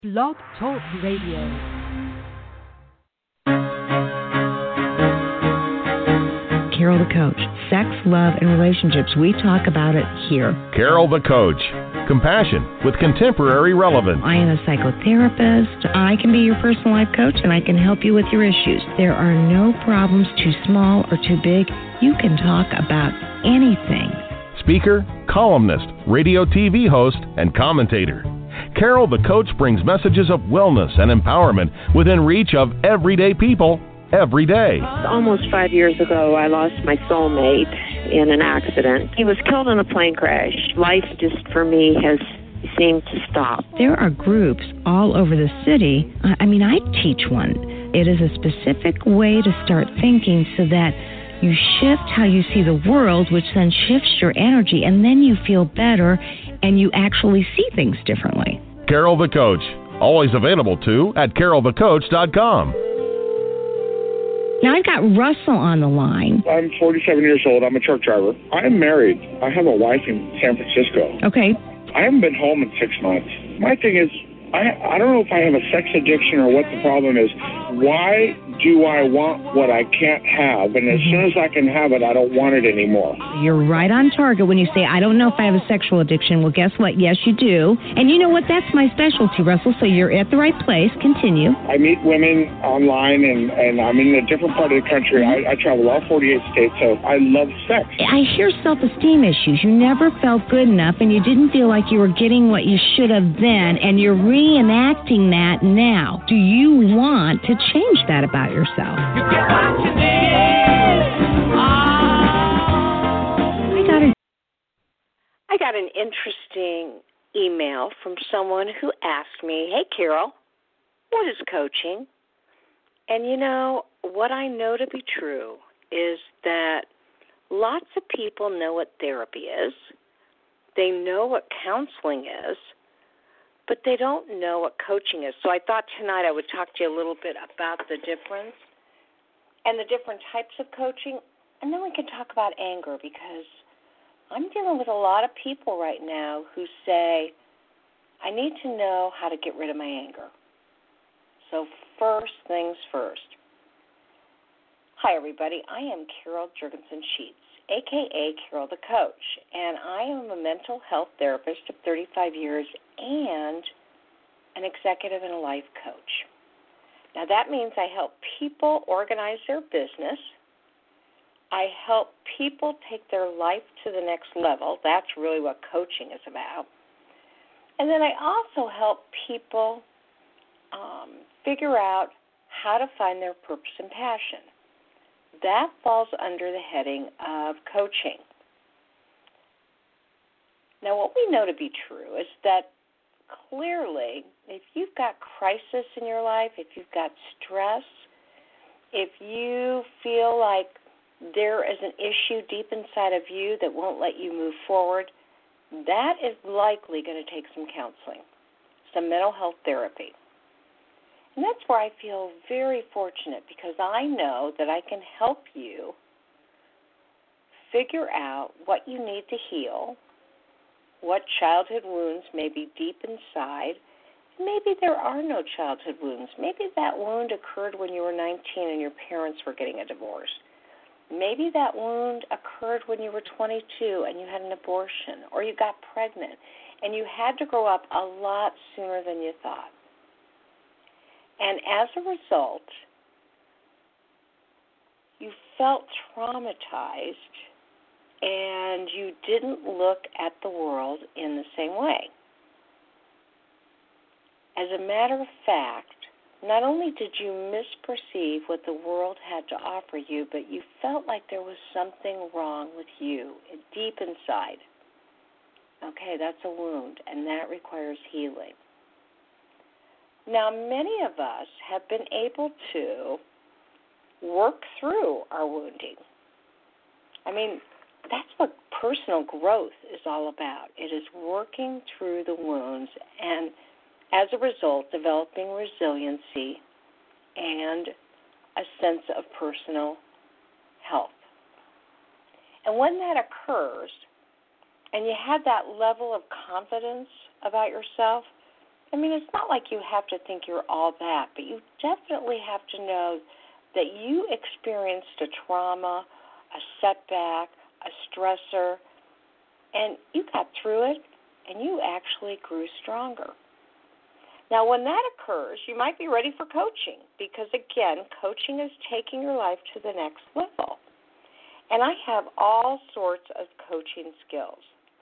Blog Talk Radio. Carol the Coach. Sex, love, and relationships. We talk about it here. Carol the Coach. Compassion with contemporary relevance. I am a psychotherapist. I can be your personal life coach, and I can help you with your issues. There are no problems too small or too big. You can talk about anything. Speaker, columnist, radio TV host, and commentator. Carol the Coach brings messages of wellness and empowerment within reach of everyday people every day. Almost 5 years ago, I lost my soulmate in an accident. He was killed in a plane crash. Life just, for me, has seemed to stop. There are groups all over the city. I teach one. It is a specific way to start thinking so that you shift how you see the world, which then shifts your energy, and then you feel better and you actually see things differently. Carol the Coach. Always available too at carolthecoach.com. Now I've got Russell on the line. I'm 47 years old. I'm a truck driver. I'm married. I have a wife in San Francisco. Okay. I haven't been home in 6 months. My thing is, I don't know if I have a sex addiction or what the problem is. Why do I want what I can't have? And as soon as I can have it, I don't want it anymore. You're right on target when you say, I don't know if I have a sexual addiction. Well, guess what? Yes, you do. And you know what? That's my specialty, Russell, so you're at the right place. Continue. I meet women online, and I'm in a different part of the country. I travel all 48 states, so I love sex. I hear self-esteem issues. You never felt good enough, and you didn't feel like you were getting what you should have then, and you're reenacting that now. Do you want to change that about yourself? You get what you need. I got an interesting email from someone who asked me, hey, Carol, what is coaching? And, you know, what I know to be true is that lots of people know what therapy is. They know what counseling is, but they don't know what coaching is. So I thought tonight I would talk to you a little bit about the difference and the different types of coaching, and then we can talk about anger, because I'm dealing with a lot of people right now who say, I need to know how to get rid of my anger. So first things first. Hi, everybody. I am Carol Jurgensen-Sheets, a.k.a. Carol the Coach, and I am a mental health therapist of 35 years and an executive and a life coach. Now, that means I help people organize their business. I help people take their life to the next level. That's really what coaching is about. And then I also help people figure out how to find their purpose and passion. That falls under the heading of coaching. Now, what we know to be true is that clearly, if you've got crisis in your life, if you've got stress, if you feel like there is an issue deep inside of you that won't let you move forward, that is likely going to take some counseling, some mental health therapy. And that's where I feel very fortunate, because I know that I can help you figure out what you need to heal, what childhood wounds may be deep inside. Maybe there are no childhood wounds. Maybe that wound occurred when you were 19 and your parents were getting a divorce. Maybe that wound occurred when you were 22 and you had an abortion, or you got pregnant and you had to grow up a lot sooner than you thought. And as a result, you felt traumatized and you didn't look at the world in the same way. As a matter of fact, not only did you misperceive what the world had to offer you, but you felt like there was something wrong with you deep inside. Okay, that's a wound, and that requires healing. Now, many of us have been able to work through our wounding. I mean, that's what personal growth is all about. It is working through the wounds and, as a result, developing resiliency and a sense of personal health. And when that occurs, and you have that level of confidence about yourself, I mean, it's not like you have to think you're all that, but you definitely have to know that you experienced a trauma, a setback, a stressor, and you got through it, and you actually grew stronger. Now, when that occurs, you might be ready for coaching because, again, coaching is taking your life to the next level. And I have all sorts of coaching skills.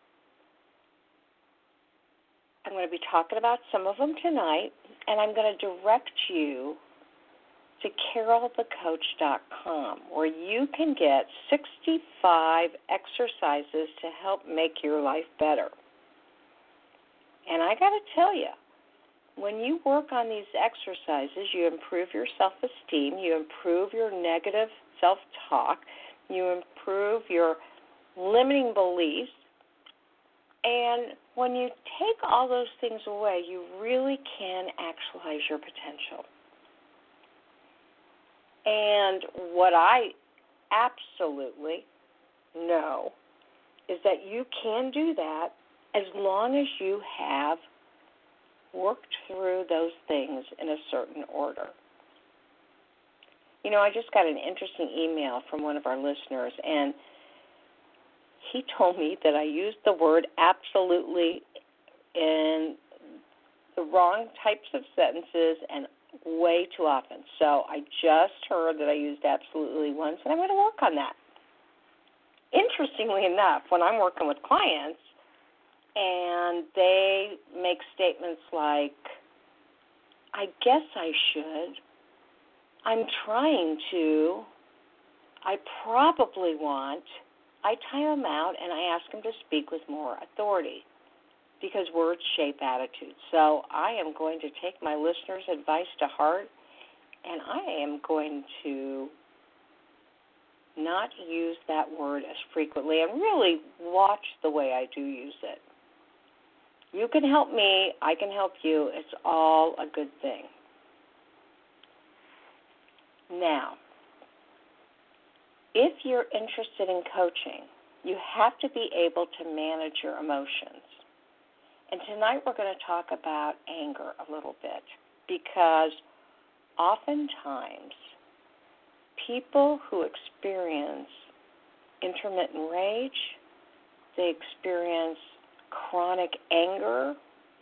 I'm going to be talking about some of them tonight, and I'm going to direct you to carolthecoach.com, where you can get 65 exercises to help make your life better. And I got to tell you, when you work on these exercises, you improve your self-esteem, you improve your negative self-talk, you improve your limiting beliefs, and when you take all those things away, you really can actualize your potential. And what I absolutely know is that you can do that as long as you have worked through those things in a certain order. You know, I just got an interesting email from one of our listeners, and he told me that I used the word absolutely in the wrong types of sentences and way too often. So I just heard that I used absolutely once, and I'm going to work on that. Interestingly enough, when I'm working with clients and they make statements like, I guess I should, I'm trying to, I probably want, I time them out and I ask them to speak with more authority because words shape attitudes. So I am going to take my listeners' advice to heart, and I am going to not use that word as frequently and really watch the way I do use it. You can help me, I can help you. It's all a good thing. Now, if you're interested in coaching, you have to be able to manage your emotions. And tonight we're going to talk about anger a little bit because oftentimes people who experience intermittent rage, they experience chronic anger,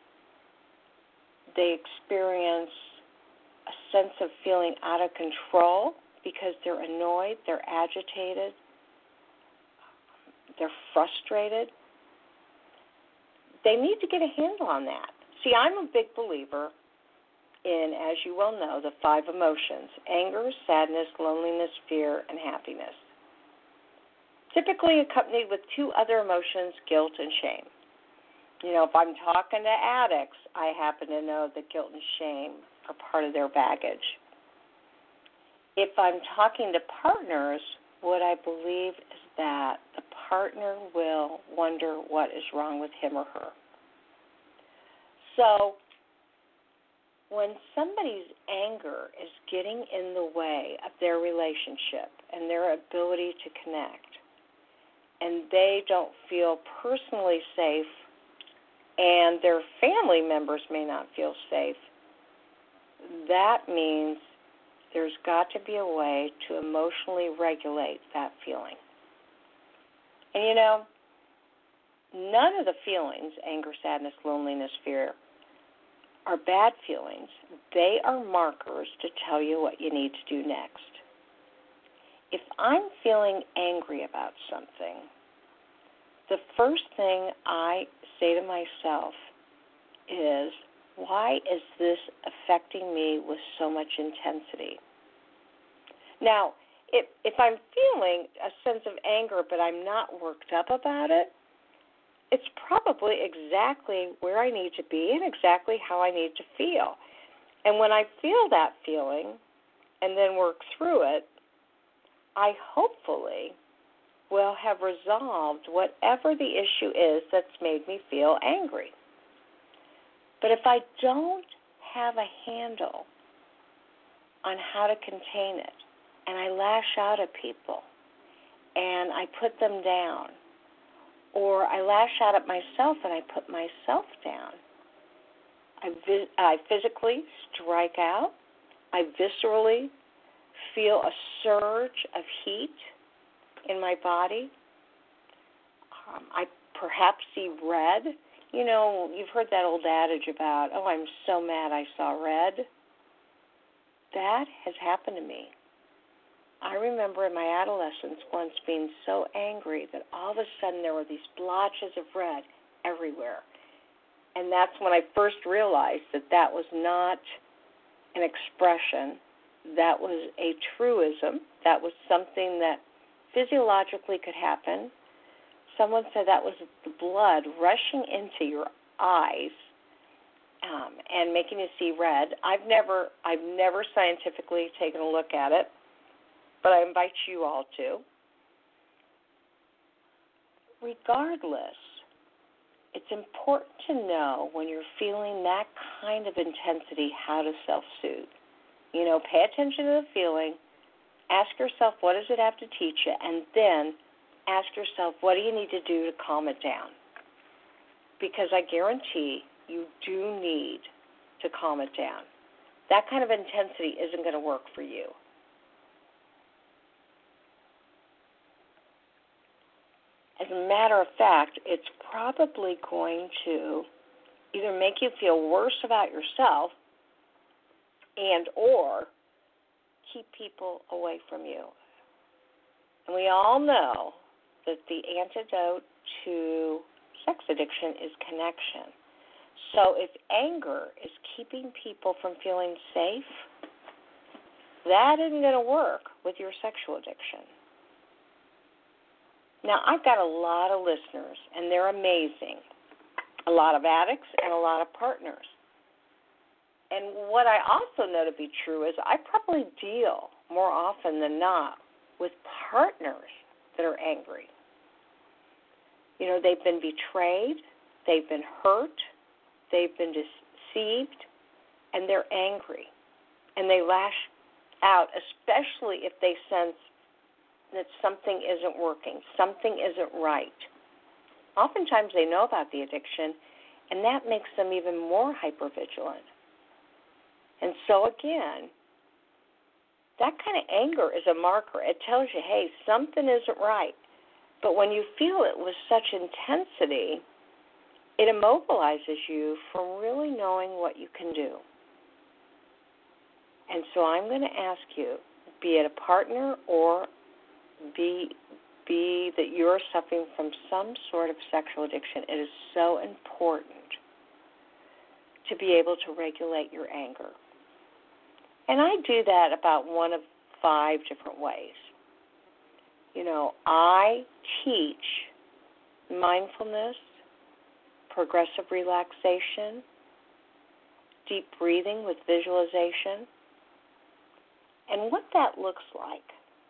they experience a sense of feeling out of control because they're annoyed, they're agitated, they're frustrated. They need to get a handle on that. See, I'm a big believer in, as you well know, the 5 emotions: anger, sadness, loneliness, fear, and happiness. Typically accompanied with 2 other emotions, guilt and shame. You know, if I'm talking to addicts, I happen to know that guilt and shame are part of their baggage. If I'm talking to partners, what I believe is that the partner will wonder what is wrong with him or her. So when somebody's anger is getting in the way of their relationship and their ability to connect, and they don't feel personally safe, and their family members may not feel safe, that means there's got to be a way to emotionally regulate that feeling. And you know, none of the feelings, anger, sadness, loneliness, fear, are bad feelings. They are markers to tell you what you need to do next. If I'm feeling angry about something, the first thing I say to myself is, why is this affecting me with so much intensity? Now, if I'm feeling a sense of anger but I'm not worked up about it, it's probably exactly where I need to be and exactly how I need to feel. And when I feel that feeling and then work through it, I hopefully will have resolved whatever the issue is that's made me feel angry. But if I don't have a handle on how to contain it, and I lash out at people, and I put them down, or I lash out at myself and I put myself down, I physically strike out. I viscerally feel a surge of heat in my body. I perhaps see red. You know, you've heard that old adage about, oh, I'm so mad I saw red. That has happened to me. I remember in my adolescence once being so angry that all of a sudden there were these blotches of red everywhere. And that's when I first realized that that was not an expression. That was a truism. That was something that physiologically could happen. Someone said that was the blood rushing into your eyes and making you see red. I've never scientifically taken a look at it, but I invite you all to. Regardless, it's important to know when you're feeling that kind of intensity how to self-soothe. You know, pay attention to the feeling, ask yourself what does it have to teach you, and then ask yourself what do you need to do to calm it down. Because I guarantee you do need to calm it down. That kind of intensity isn't going to work for you. As a matter of fact, it's probably going to either make you feel worse about yourself and or keep people away from you. And we all know that the antidote to sex addiction is connection. So if anger is keeping people from feeling safe, that isn't going to work with your sexual addiction. Now, I've got a lot of listeners, and they're amazing. A lot of addicts and a lot of partners. And what I also know to be true is I probably deal more often than not with partners that are angry. You know, they've been betrayed, they've been hurt, they've been deceived, and they're angry. And they lash out, especially if they sense that something isn't working, something isn't right. Oftentimes they know about the addiction, and that makes them even more hypervigilant. And so again, that kind of anger is a marker. It tells you, hey, something isn't right. But when you feel it with such intensity, it immobilizes you from really knowing what you can do. And so I'm going to ask you, be it a partner or be that you're suffering from some sort of sexual addiction, it is so important to be able to regulate your anger. And I do that about one of 5 different ways. You know, I teach mindfulness, progressive relaxation, deep breathing with visualization, and what that looks like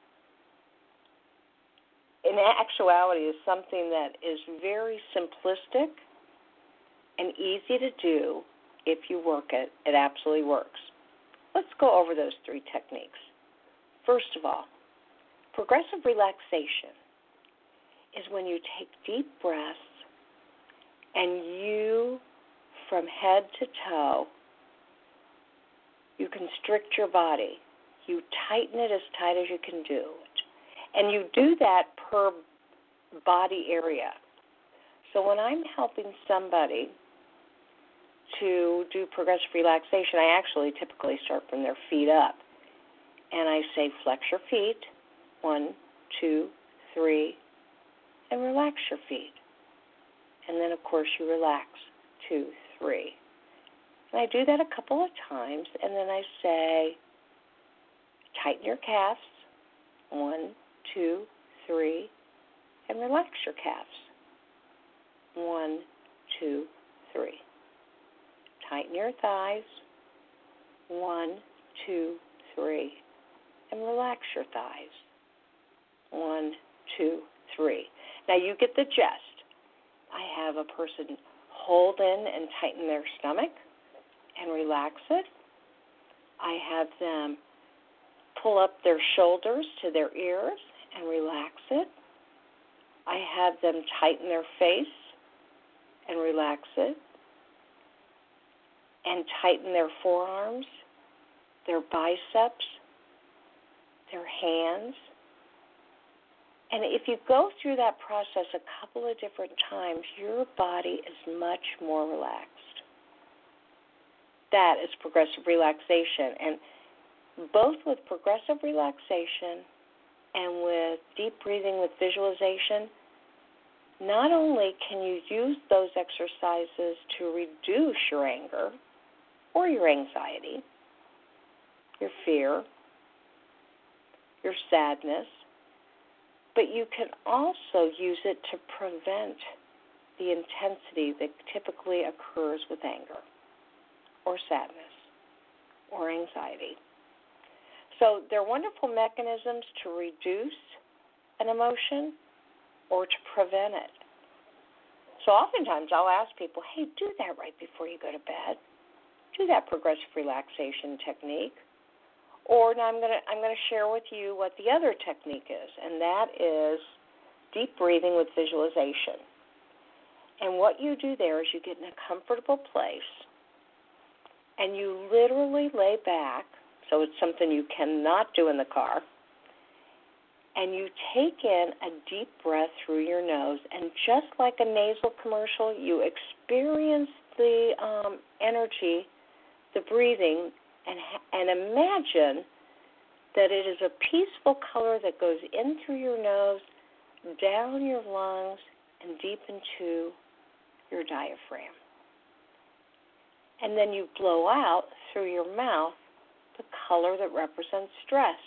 in actuality is something that is very simplistic and easy to do if you work it. It absolutely works. Let's go over those 3 techniques. First of all, progressive relaxation is when you take deep breaths and you, from head to toe, you constrict your body. You tighten it as tight as you can do it. And you do that per body area. So when I'm helping somebody to do progressive relaxation, I actually typically start from their feet up. And I say, flex your feet, 1, 2, 3, and relax your feet. And then, of course, you relax, 2, 3. And I do that a couple of times, and then I say, tighten your calves, 1, 2, 3, and relax your calves, 1, 2, 3. Tighten your thighs, 1, 2, 3, and relax your thighs, 1, 2, 3. Now you get the gist. I have a person hold in and tighten their stomach and relax it. I have them pull up their shoulders to their ears and relax it. I have them tighten their face and relax it. and tighten their forearms, their biceps, their hands. And if you go through that process a couple of different times, your body is much more relaxed. That is progressive relaxation. And both with progressive relaxation and with deep breathing with visualization, not only can you use those exercises to reduce your anger or your anxiety, your fear, your sadness, but you can also use it to prevent the intensity that typically occurs with anger or sadness or anxiety. So they're wonderful mechanisms to reduce an emotion or to prevent it. So oftentimes I'll ask people, hey, do that right before you go to bed. Do that progressive relaxation technique. Or now I'm going to share with you what the other technique is, and that is deep breathing with visualization. And what you do there is you get in a comfortable place, and you literally lay back, so it's something you cannot do in the car, and you take in a deep breath through your nose, and just like a nasal commercial, you experience the energy, the breathing, and imagine that it is a peaceful color that goes in through your nose, down your lungs, and deep into your diaphragm. And then you blow out through your mouth the color that represents stress.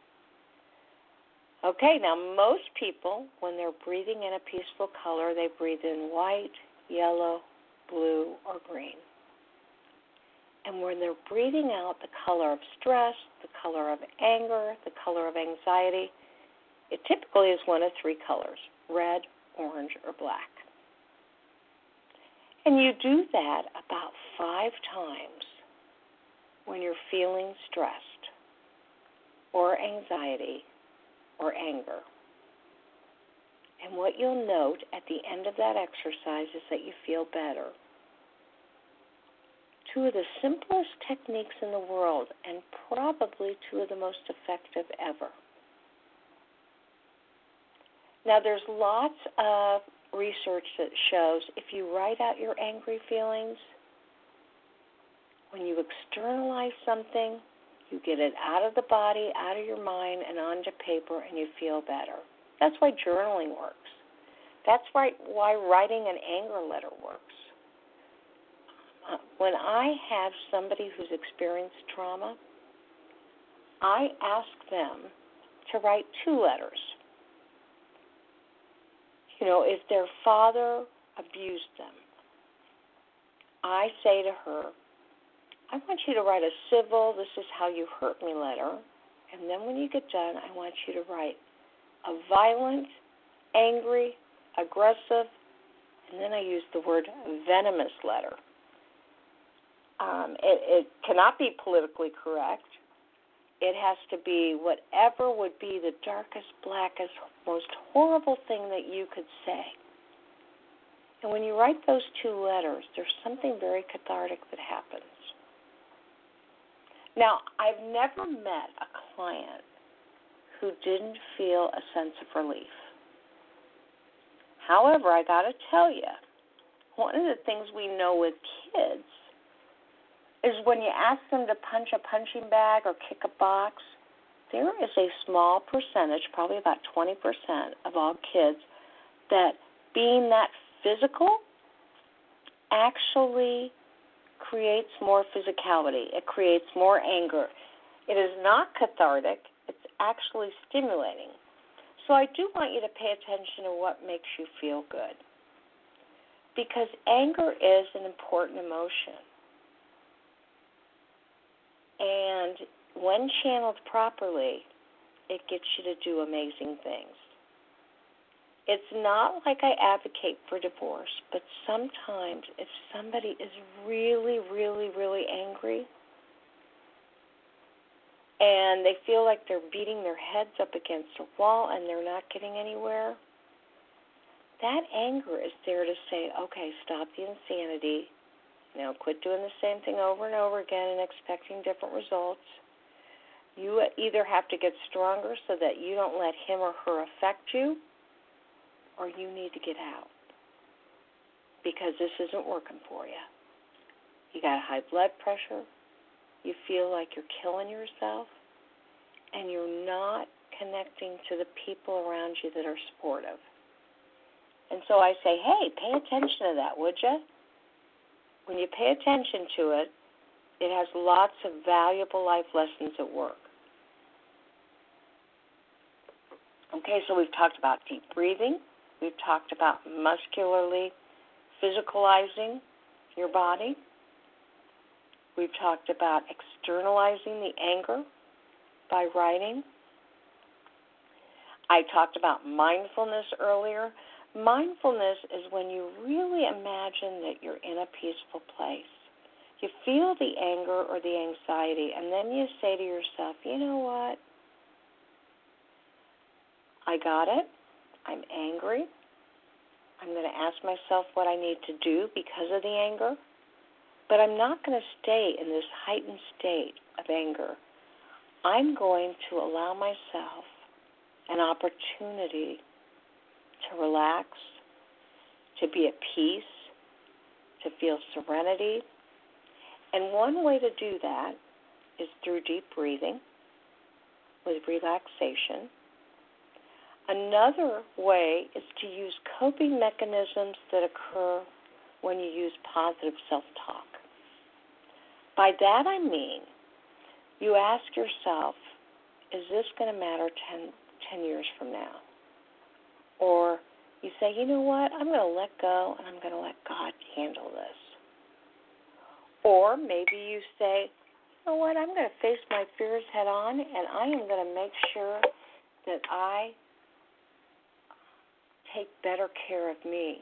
Okay, now most people, when they're breathing in a peaceful color, they breathe in white, yellow, blue, or green. And when they're breathing out the color of stress, the color of anger, the color of anxiety, it typically is one of three colors, red, orange, or black. And you do that about 5 times when you're feeling stressed or anxiety or anger. And what you'll note at the end of that exercise is that you feel better. 2 of the simplest techniques in the world, and probably 2 of the most effective ever. Now, there's lots of research that shows if you write out your angry feelings, when you externalize something, you get it out of the body, out of your mind, and onto paper, and you feel better. That's why journaling works. That's why writing an anger letter works. When I have somebody who's experienced trauma, I ask them to write 2 letters. You know, if their father abused them, I say to her, I want you to write a civil, this is how you hurt me letter, and then when you get done, I want you to write a violent, angry, aggressive, and then I use the word venomous letter. It cannot be politically correct. It has to be whatever would be the darkest, blackest, most horrible thing that you could say. And when you write those 2 letters, there's something very cathartic that happens. Now, I've never met a client who didn't feel a sense of relief. However, I got to tell you, one of the things we know with kids is when you ask them to punch a punching bag or kick a box, there is a small percentage, probably about 20% of all kids, that being that physical actually creates more physicality. It creates more anger. It is not cathartic. It's actually stimulating. So I do want you to pay attention to what makes you feel good, because anger is an important emotion. And when channeled properly, it gets you to do amazing things. It's not like I advocate for divorce, but sometimes if somebody is really, really, really angry and they feel like they're beating their heads up against a wall and they're not getting anywhere, that anger is there to say, okay, stop the insanity. Now, quit doing the same thing over and over again and expecting different results. You either have to get stronger so that you don't let him or her affect you, or you need to get out because this isn't working for you. You got high blood pressure, you feel like you're killing yourself, and you're not connecting to the people around you that are supportive. And so I say, hey, pay attention to that, would you? When you pay attention to it, it has lots of valuable life lessons at work. Okay, so we've talked about deep breathing. We've talked about muscularly physicalizing your body. We've talked about externalizing the anger by writing. I talked about mindfulness earlier. Mindfulness is when you really imagine that you're in a peaceful place. You feel the anger or the anxiety, and then you say to yourself, you know what? I got it. I'm angry. I'm going to ask myself what I need to do because of the anger, but I'm not going to stay in this heightened state of anger. I'm going to allow myself an opportunity to relax, to be at peace, to feel serenity. And one way to do that is through deep breathing with relaxation. Another way is to use coping mechanisms that occur when you use positive self-talk. By that I mean, you ask yourself, is this going to matter 10 years from now? Or you say, you know what, I'm going to let go and I'm going to let God handle this. Or maybe you say, you know what, I'm going to face my fears head on and I am going to make sure that I take better care of me.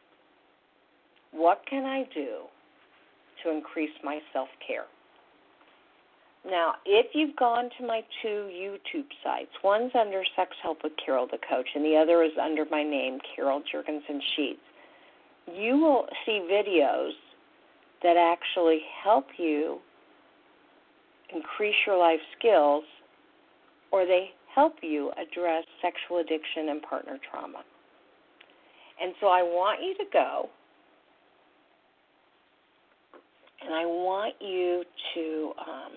What can I do to increase my self-care? Now, if you've gone to my two YouTube sites, one's under Sex Help with Carol the Coach, and the other is under my name, Carol Jurgensen Sheets, you will see videos that actually help you increase your life skills, or they help you address sexual addiction and partner trauma. And so I want you to go, and I want you to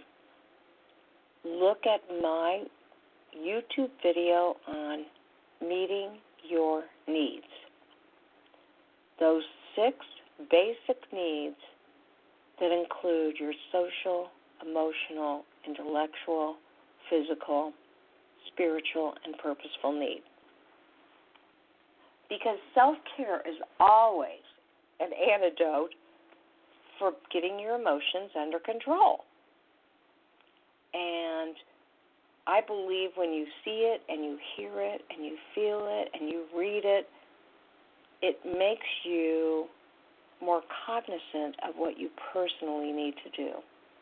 look at my YouTube video on meeting your needs. Those 6 basic needs that include your social, emotional, intellectual, physical, spiritual, and purposeful needs. Because self-care is always an antidote for getting your emotions under control. And I believe when you see it and you hear it and you feel it and you read it, it makes you more cognizant of what you personally need to do.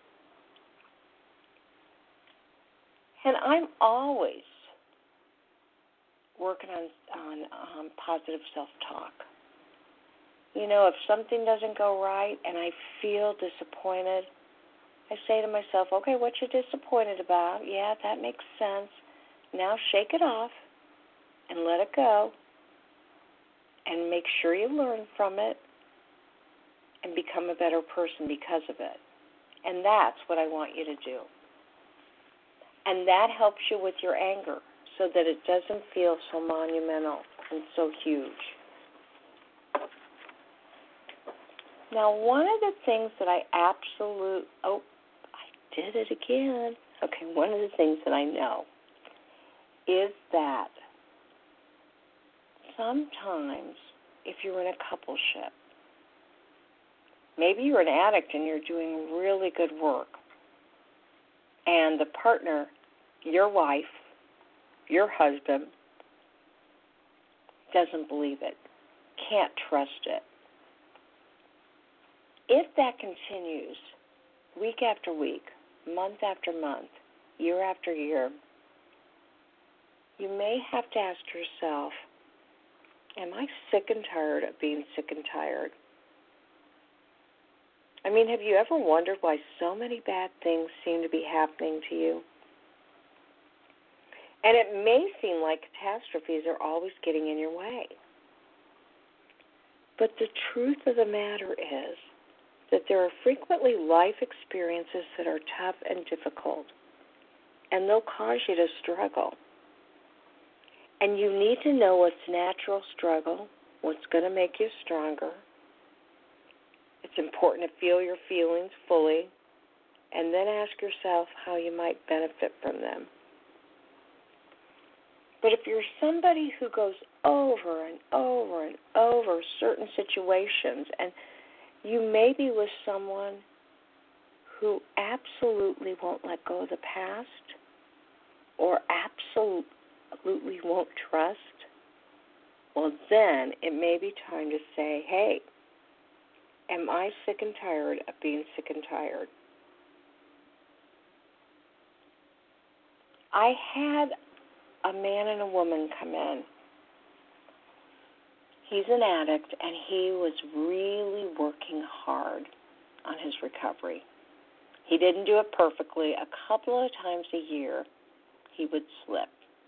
And I'm always working on positive self-talk. You know, if something doesn't go right and I feel disappointed, I say to myself, okay, what you're disappointed about? Yeah, that makes sense. Now shake it off and let it go and make sure you learn from it and become a better person because of it. And that's what I want you to do. And that helps you with your anger so that it doesn't feel so monumental and so huge. Now, one of the things that did it again. Okay, one of the things that I know is that sometimes if you're in a coupleship, maybe you're an addict and you're doing really good work, and the partner, your wife, your husband, doesn't believe it, can't trust it. If that continues week after week, month after month, year after year, you may have to ask yourself, am I sick and tired of being sick and tired? I mean, have you ever wondered why so many bad things seem to be happening to you? And it may seem like catastrophes are always getting in your way. But the truth of the matter is that there are frequently life experiences that are tough and difficult, and they'll cause you to struggle. And you need to know what's natural struggle, what's going to make you stronger. It's important to feel your feelings fully, and then ask yourself how you might benefit from them. But if you're somebody who goes over and over and over certain situations, and you may be with someone who absolutely won't let go of the past or absolutely won't trust, well, then it may be time to say, hey, am I sick and tired of being sick and tired? I had a man and a woman come in. He's an addict, and he was really working hard on his recovery. He didn't do it perfectly. A couple of times a year, he would slip.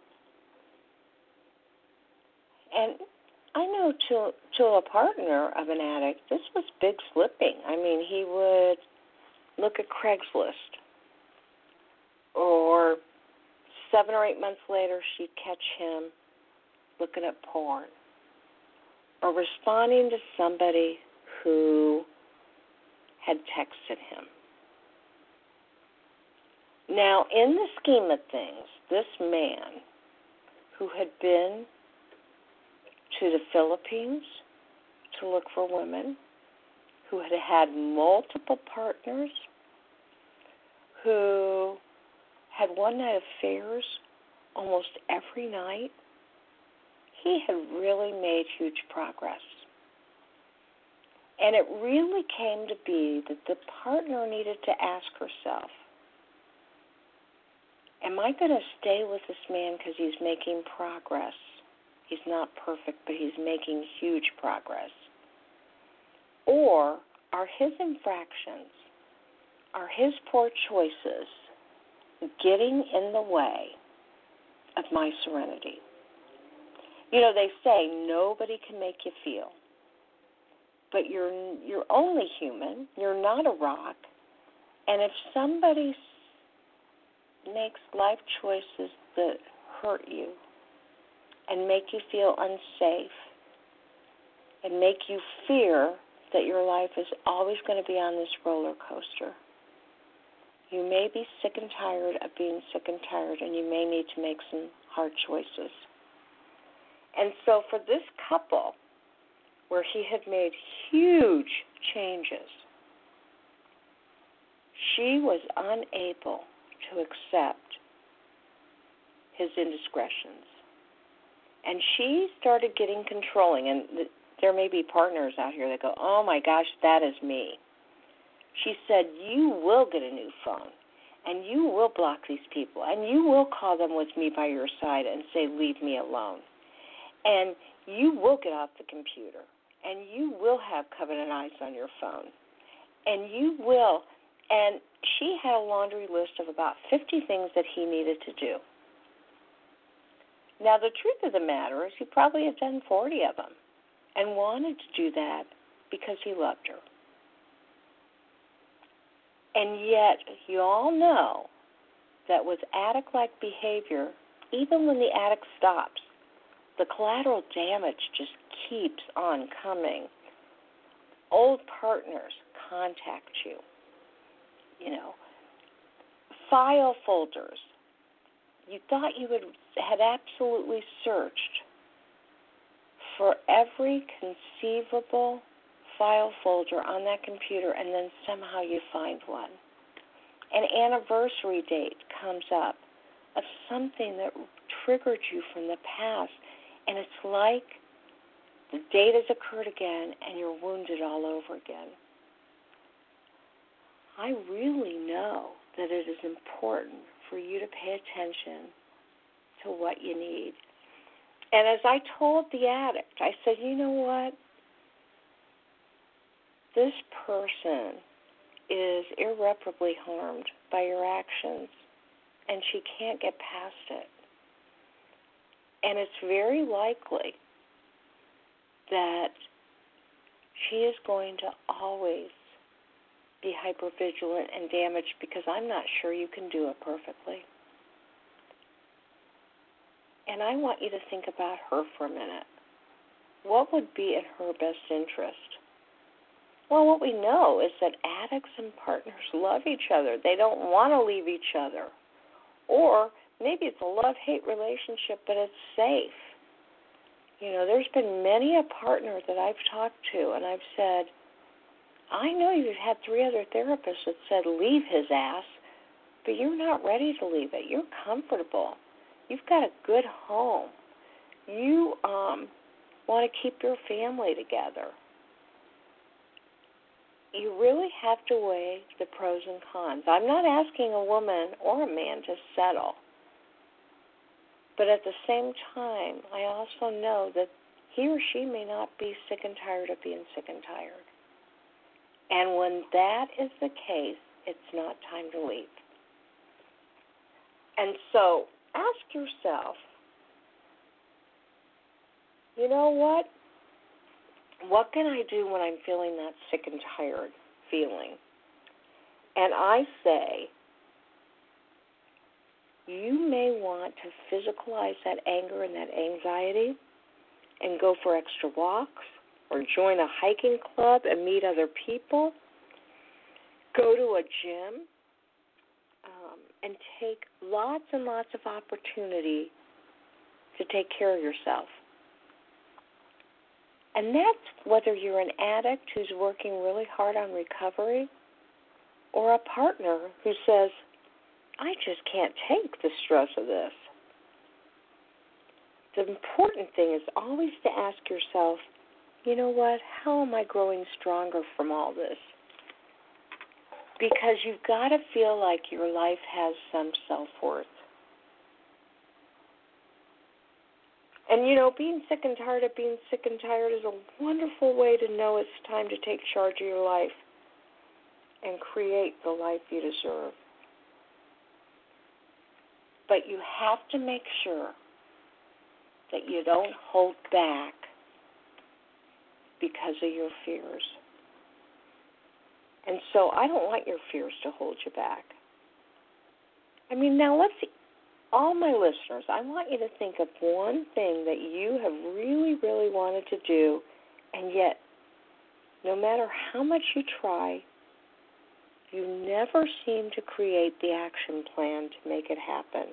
And I know to a partner of an addict, this was big slipping. I mean, he would look at Craigslist, or 7 or 8 months later, she'd catch him looking at porn or responding to somebody who had texted him. Now, in the scheme of things, this man who had been to the Philippines to look for women, who had had multiple partners, who had one-night affairs almost every night, he had really made huge progress. And it really came to be that the partner needed to ask herself, am I going to stay with this man because he's making progress? He's not perfect, but he's making huge progress. Or are his infractions, are his poor choices getting in the way of my serenity? You know, they say nobody can make you feel, but you're only human. You're not a rock. And if somebody makes life choices that hurt you and make you feel unsafe and make you fear that your life is always going to be on this roller coaster, you may be sick and tired of being sick and tired, and you may need to make some hard choices. And so for this couple, where he had made huge changes, she was unable to accept his indiscretions. And she started getting controlling. And there may be partners out here that go, oh, my gosh, that is me. She said, you will get a new phone, and you will block these people, and you will call them with me by your side and say, leave me alone. And you will get off the computer, and you will have covenant eyes on your phone, and you will. And she had a laundry list of about 50 things that he needed to do. Now, the truth of the matter is he probably had done 40 of them and wanted to do that because he loved her. And yet, you all know that with addict-like behavior, even when the addict stops, the collateral damage just keeps on coming. Old partners contact you. You know, file folders. You thought you had absolutely searched for every conceivable file folder on that computer, and then somehow you find one. An anniversary date comes up of something that triggered you from the past, and it's like the date has occurred again and you're wounded all over again. I really know that it is important for you to pay attention to what you need. And as I told the addict, I said, you know what? This person is irreparably harmed by your actions, and she can't get past it. And it's very likely that she is going to always be hypervigilant and damaged, because I'm not sure you can do it perfectly. And I want you to think about her for a minute. What would be in her best interest? Well, what we know is that addicts and partners love each other. They don't want to leave each other. Or maybe it's a love-hate relationship, but it's safe. You know, there's been many a partner that I've talked to, and I've said, I know you've had 3 other therapists that said leave his ass, but you're not ready to leave it. You're comfortable. You've got a good home. You want to keep your family together. You really have to weigh the pros and cons. I'm not asking a woman or a man to settle. But at the same time, I also know that he or she may not be sick and tired of being sick and tired. And when that is the case, it's not time to leave. And so ask yourself, you know what? What can I do when I'm feeling that sick and tired feeling? And I say, you may want to physicalize that anger and that anxiety and go for extra walks or join a hiking club and meet other people. Go to a gym and take lots and lots of opportunity to take care of yourself. And that's whether you're an addict who's working really hard on recovery or a partner who says, I just can't take the stress of this. The important thing is always to ask yourself, you know what, how am I growing stronger from all this? Because you've got to feel like your life has some self-worth. And, you know, being sick and tired of being sick and tired is a wonderful way to know it's time to take charge of your life and create the life you deserve. But you have to make sure that you don't hold back because of your fears. And so I don't want your fears to hold you back. I mean, now let's see. All my listeners, I want you to think of one thing that you have really, really wanted to do, and yet, no matter how much you try, you never seem to create the action plan to make it happen.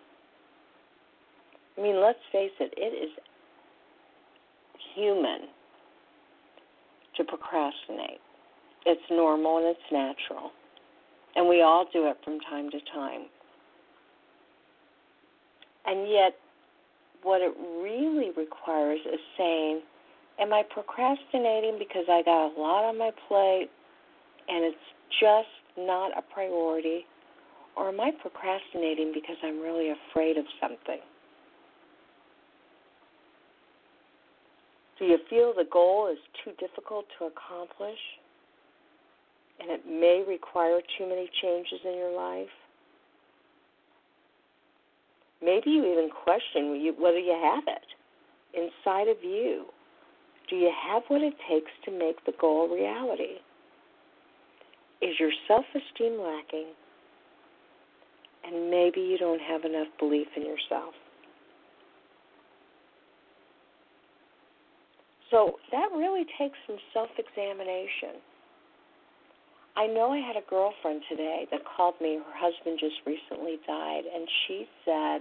I mean, let's face it, it is human to procrastinate. It's normal and it's natural, and we all do it from time to time. And yet, what it really requires is saying, am I procrastinating because I got a lot on my plate and it's just not a priority? Or am I procrastinating because I'm really afraid of something? Do you feel the goal is too difficult to accomplish and it may require too many changes in your life? Maybe you even question whether you have it inside of you. Do you have what it takes to make the goal a reality? Is your self-esteem lacking? And maybe you don't have enough belief in yourself. So that really takes some self-examination. I know I had a girlfriend today that called me. Her husband just recently died, and she said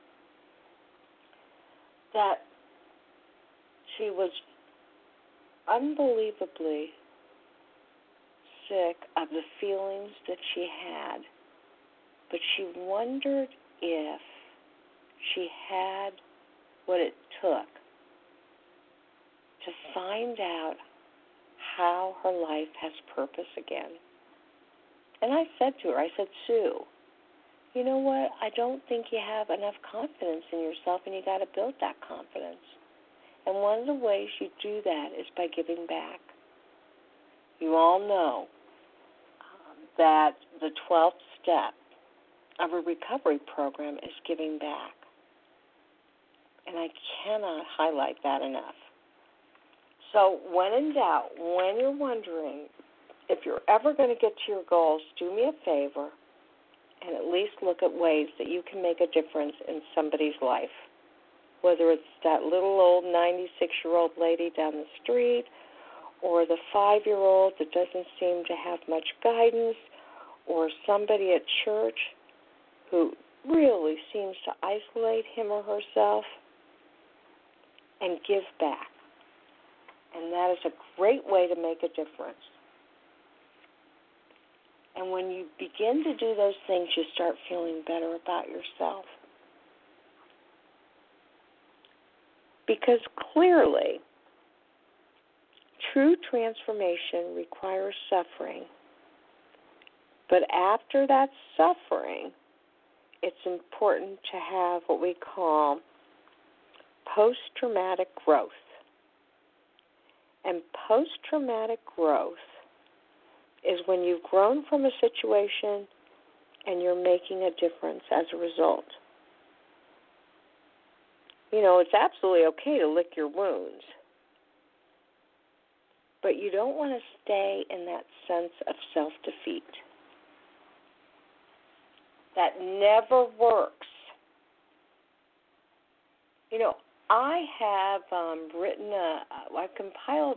that she was unbelievably sick of the feelings that she had, but she wondered if she had what it took to find out how her life has purpose again. And I said to her, I said, Sue, you know what? I don't think you have enough confidence in yourself, and you got to build that confidence. And one of the ways you do that is by giving back. You all know that the 12th step of a recovery program is giving back. And I cannot highlight that enough. So when in doubt, when you're wondering if you're ever going to get to your goals, do me a favor and at least look at ways that you can make a difference in somebody's life. Whether it's that little old 96-year-old lady down the street or the 5-year-old that doesn't seem to have much guidance, or somebody at church who really seems to isolate him or herself, and give back. And that is a great way to make a difference. And when you begin to do those things, you start feeling better about yourself. Because clearly, true transformation requires suffering. But after that suffering, it's important to have what we call post-traumatic growth. And post-traumatic growth is when you've grown from a situation and you're making a difference as a result. You know, it's absolutely okay to lick your wounds, but you don't want to stay in that sense of self-defeat. That never works. You know, I have I've compiled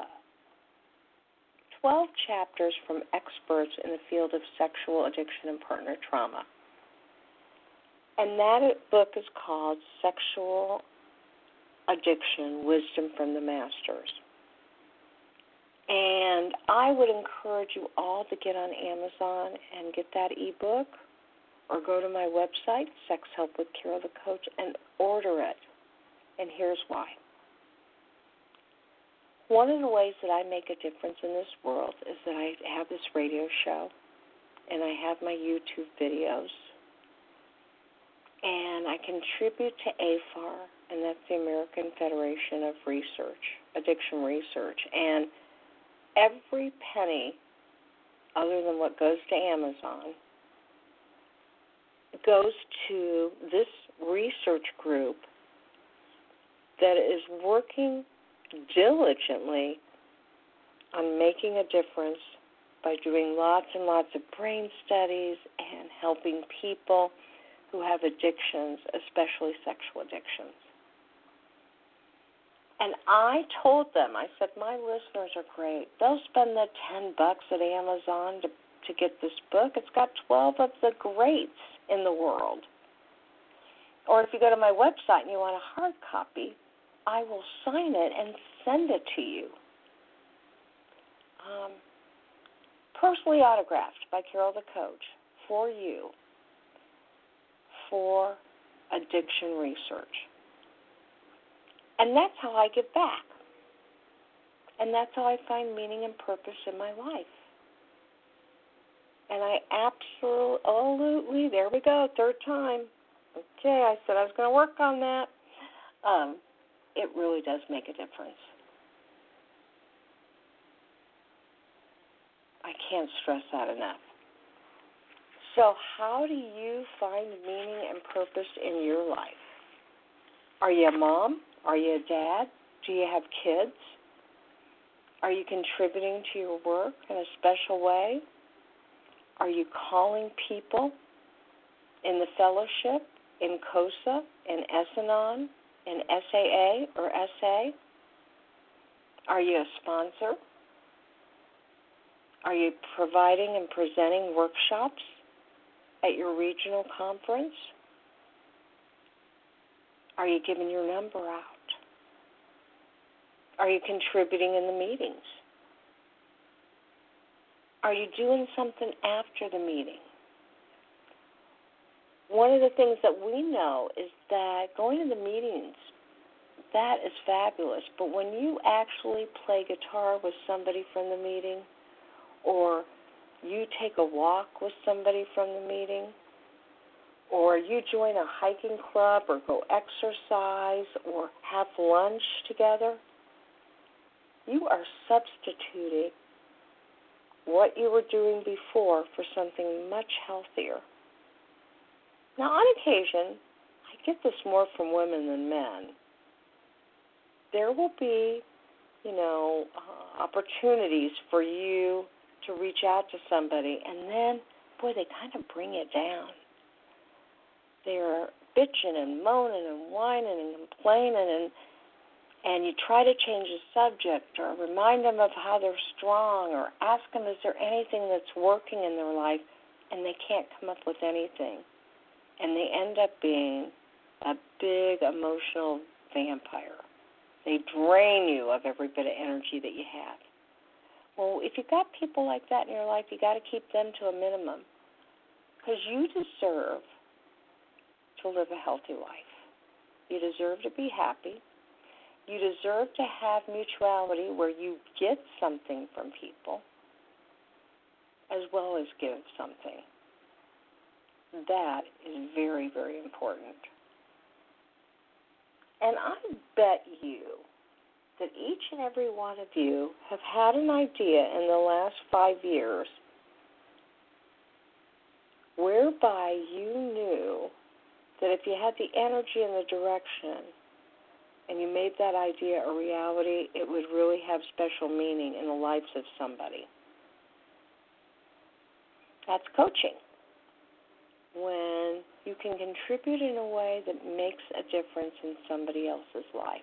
12 chapters from experts in the field of sexual addiction and partner trauma. And that book is called Sexual Addiction, Wisdom from the Masters. And I would encourage you all to get on Amazon and get that ebook, or go to my website, Sex Help with Carol the Coach, and order it. And here's why. One of the ways that I make a difference in this world is that I have this radio show, and I have my YouTube videos, and I contribute to AFAR, and that's the American Federation of Addiction Research. And every penny, other than what goes to Amazon, goes to this research group that is working diligently on making a difference by doing lots and lots of brain studies and helping people who have addictions, especially sexual addictions. And I told them, I said, my listeners are great. They'll spend the $10 at Amazon to get this book. It's got 12 of the greats in the world. Or if you go to my website and you want a hard copy, I will sign it and send it to you. Personally autographed by Carol the Coach for you for addiction research. And that's how I give back. And that's how I find meaning and purpose in my life. And I absolutely, there we go, third time. Okay, I said I was going to work on that. It really does make a difference. I can't stress that enough. So how do you find meaning and purpose in your life? Are you a mom? Are you a dad? Do you have kids? Are you contributing to your work in a special way? Are you calling people in the fellowship, in COSA, in S-Anon, in SAA or SA? Are you a sponsor? Are you providing and presenting workshops at your regional conference? Are you giving your number out? Are you contributing in the meetings? Are you doing something after the meeting? One of the things that we know is that going to the meetings, that is fabulous. But when you actually play guitar with somebody from the meeting, or you take a walk with somebody from the meeting, or you join a hiking club or go exercise or have lunch together, you are substituting what you were doing before for something much healthier. Now, on occasion, I get this more from women than men. There will be, opportunities for you to reach out to somebody, and then, boy, they kind of bring it down. They're bitching and moaning and whining and complaining, and you try to change the subject or remind them of how they're strong or ask them, is there anything that's working in their life, and they can't come up with anything. And they end up being a big emotional vampire. They drain you of every bit of energy that you have. Well, if you've got people like that in your life, you got to keep them to a minimum, because you deserve to live a healthy life. You deserve to be happy. You deserve to have mutuality where you get something from people as well as give something. That is very, very important. And I bet you that each and every one of you have had an idea in the last 5 years whereby you knew that if you had the energy and the direction and you made that idea a reality, it would really have special meaning in the lives of somebody. That's coaching. When you can contribute in a way that makes a difference in somebody else's life.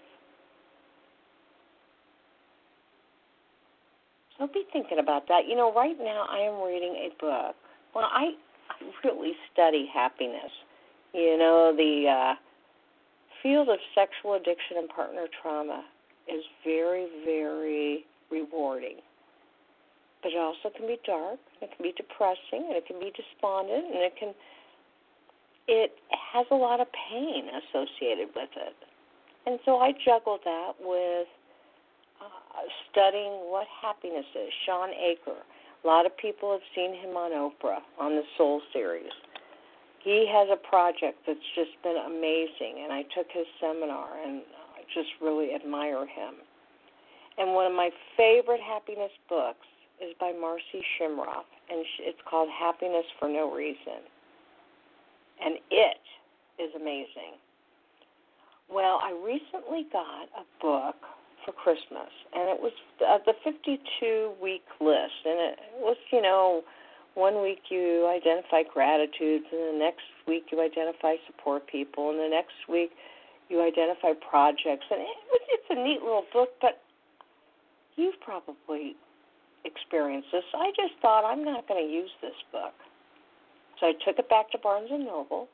So be thinking about that. Right now I am reading a book. Well, I really study happiness. The field of sexual addiction and partner trauma is very, very rewarding. But it also can be dark, it can be depressing, and it can be despondent, and it has a lot of pain associated with it. And so I juggle that with studying what happiness is. Sean Aker. A lot of people have seen him on Oprah, on the Soul series. He has a project that's just been amazing, and I took his seminar, and I just really admire him. And one of my favorite happiness books is by Marcy Shimoff, and it's called Happiness for No Reason. And it is amazing. Well, I recently got a book for Christmas, and it was the 52-week list, and it was, 1 week you identify gratitudes, and the next week you identify support people, and the next week you identify projects, and it's a neat little book, but you've probably experienced this. I just thought, I'm not going to use this book. So I took it back to Barnes & Noble,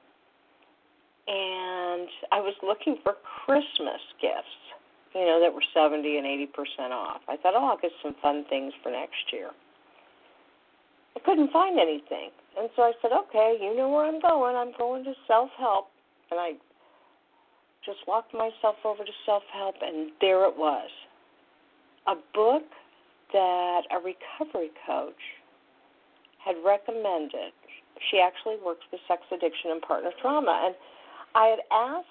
and I was looking for Christmas gifts, that were 70 and 80% off. I thought, I'll get some fun things for next year. I couldn't find anything. And so I said, okay, you know where I'm going. I'm going to self-help. And I just walked myself over to self-help, and there it was. A book that a recovery coach had recommended. She actually works with sex addiction and partner trauma. And I had asked,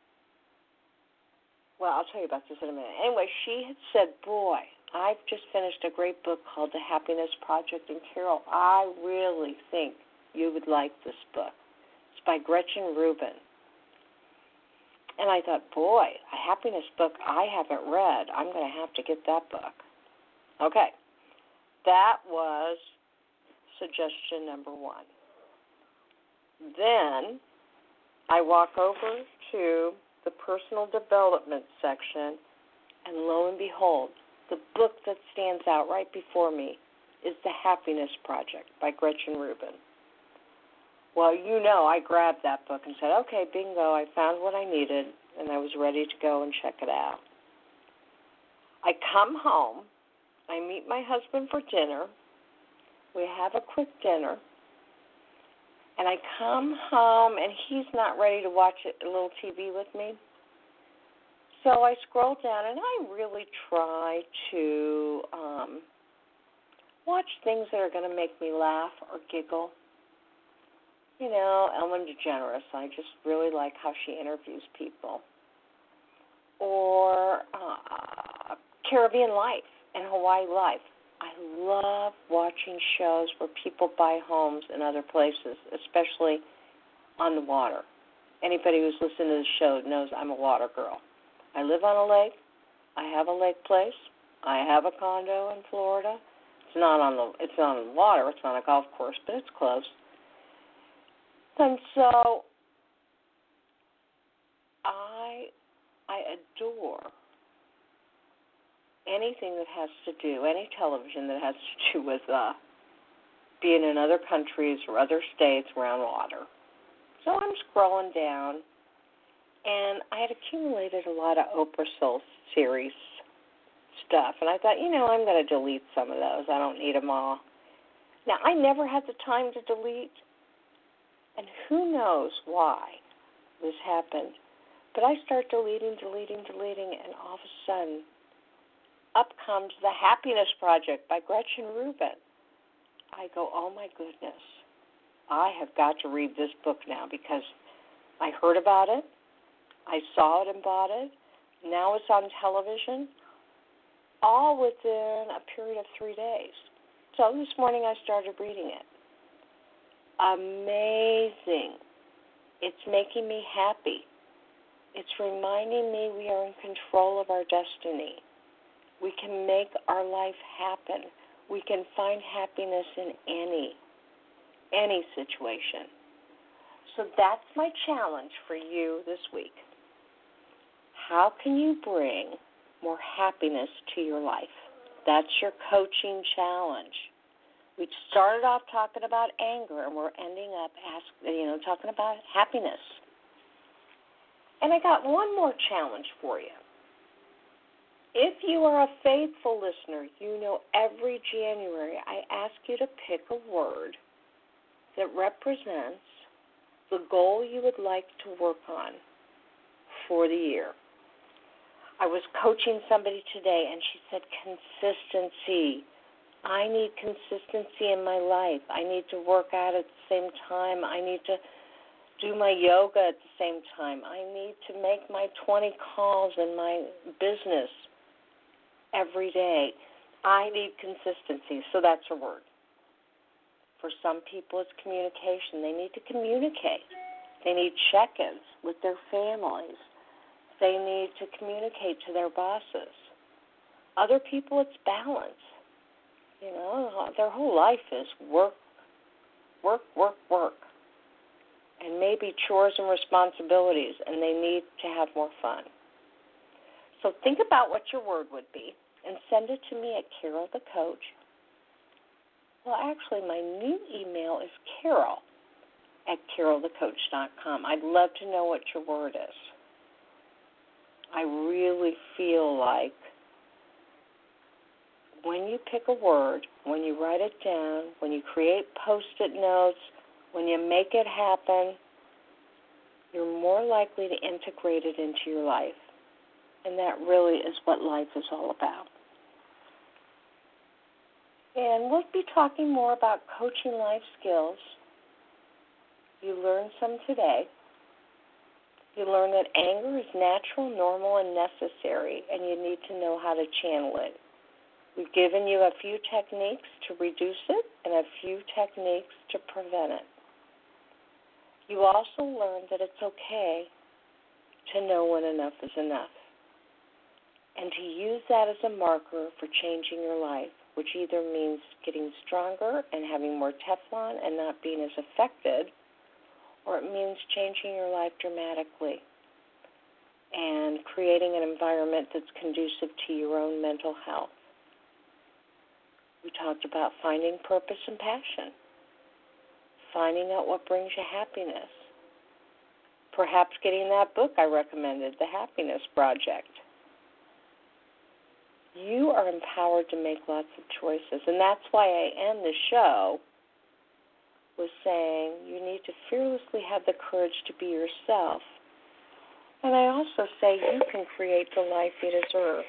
well, I'll tell you about this in a minute. Anyway, she had said, boy, I've just finished a great book called The Happiness Project. And Carol, I really think you would like this book. It's by Gretchen Rubin. And I thought, boy, a happiness book I haven't read. I'm going to have to get that book. Okay. That was suggestion number one. Then I walk over to the personal development section, and lo and behold, the book that stands out right before me is The Happiness Project by Gretchen Rubin. Well, I grabbed that book and said, okay, bingo, I found what I needed, and I was ready to go and check it out. I come home, I meet my husband for dinner, we have a quick dinner, and I come home, and he's not ready to watch a little TV with me. So I scroll down, and I really try to watch things that are going to make me laugh or giggle. Ellen DeGeneres, I just really like how she interviews people. Or Caribbean Life and Hawaii Life. I love watching shows where people buy homes in other places, especially on the water. Anybody who's listened to the show knows I'm a water girl. I live on a lake. I have a lake place. I have a condo in Florida. It's not on the water. It's not a golf course, but it's close. And so I adore anything that has to do, any television that has to do with being in other countries or other states around water. So I'm scrolling down, and I had accumulated a lot of Oprah Soul series stuff, and I thought, I'm going to delete some of those. I don't need them all. Now, I never had the time to delete, and who knows why this happened. But I start deleting, and all of a sudden, up comes The Happiness Project by Gretchen Rubin. I go, oh my goodness, I have got to read this book now because I heard about it, I saw it and bought it, now it's on television, all within a period of 3 days. So this morning I started reading it. Amazing. It's making me happy. It's reminding me we are in control of our destiny. We can make our life happen. We can find happiness in any situation. So that's my challenge for you this week. How can you bring more happiness to your life? That's your coaching challenge. We started off talking about anger, and we're ending up talking about happiness. And I got one more challenge for you. If you are a faithful listener, every January I ask you to pick a word that represents the goal you would like to work on for the year. I was coaching somebody today, and she said consistency. I need consistency in my life. I need to work out at the same time. I need to do my yoga at the same time. I need to make my 20 calls in my business every day. I need consistency, so that's a word. For some people, it's communication. They need to communicate. They need check-ins with their families. They need to communicate to their bosses. Other people, it's balance. Their whole life is work, and maybe chores and responsibilities, and they need to have more fun. So think about what your word would be and send it to me at Carol the Coach. Well, actually, my new email is carol@carolthecoach.com. I'd love to know what your word is. I really feel like when you pick a word, when you write it down, when you create Post-it notes, when you make it happen, you're more likely to integrate it into your life. And that really is what life is all about. And we'll be talking more about coaching life skills. You learned some today. You learned that anger is natural, normal, and necessary, and you need to know how to channel it. We've given you a few techniques to reduce it and a few techniques to prevent it. You also learned that it's okay to know when enough is enough, and to use that as a marker for changing your life, which either means getting stronger and having more Teflon and not being as affected, or it means changing your life dramatically and creating an environment that's conducive to your own mental health. We talked about finding purpose and passion, finding out what brings you happiness, perhaps getting that book I recommended, The Happiness Project. You are empowered to make lots of choices, and that's why I end the show with saying you need to fearlessly have the courage to be yourself. And I also say you can create the life you deserve.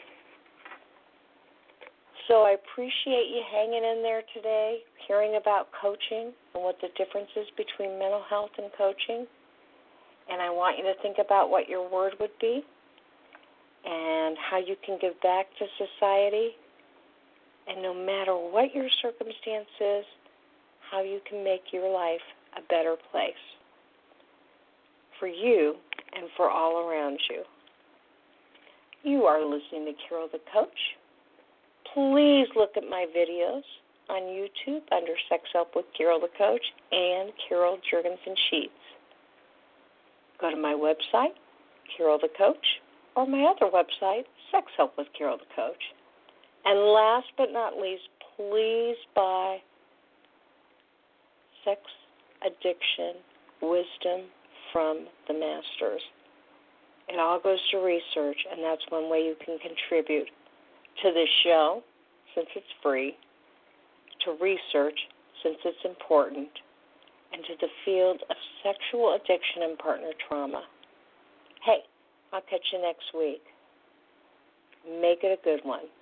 So I appreciate you hanging in there today, hearing about coaching and what the difference is between mental health and coaching. And I want you to think about what your word would be and how you can give back to society And no matter what your circumstance is, how you can make your life a better place for you and for all around you. You are listening to Carol the Coach. Please look at my videos on YouTube under Sex Help with Carol the Coach and Carol Jurgensen Sheets. Go to my website, Carol the Coach, or my other website, Sex Help with Carol the Coach. And last but not least, please buy Sex Addiction Wisdom from the Masters. It all goes to research, and that's one way you can contribute to this show, since it's free, to research, since it's important, and to the field of sexual addiction and partner trauma. Hey, I'll catch you next week. Make it a good one.